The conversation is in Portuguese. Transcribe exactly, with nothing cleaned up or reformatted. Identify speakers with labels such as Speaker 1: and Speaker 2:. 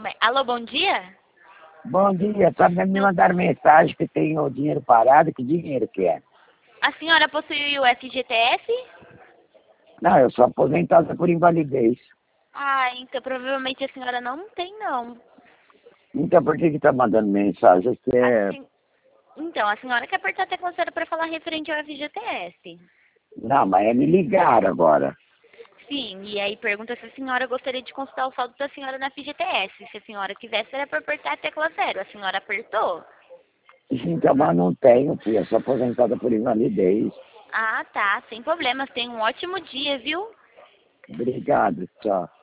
Speaker 1: bem. Alô, bom dia?
Speaker 2: Bom dia, só me mandaram mensagem que tem o dinheiro parado, que dinheiro que é?
Speaker 1: A senhora possui o F G T S?
Speaker 2: Não, eu sou aposentada por invalidez.
Speaker 1: Ah, então provavelmente a senhora não tem, não.
Speaker 2: Então por que que tá mandando mensagem? Que é...
Speaker 1: Assim, então, a senhora quer apertar a tecla zero para falar referente ao F G T S.
Speaker 2: Não, mas é me ligar agora.
Speaker 1: Sim, e aí pergunta se a senhora gostaria de consultar o saldo da senhora na F G T S. Se a senhora quisesse, era para apertar a tecla zero. A senhora apertou?
Speaker 2: Então, mas não tenho, filha, eu sou aposentada por invalidez.
Speaker 1: Ah, tá, sem problemas. Tenha um ótimo dia, viu?
Speaker 2: Obrigado, tchau.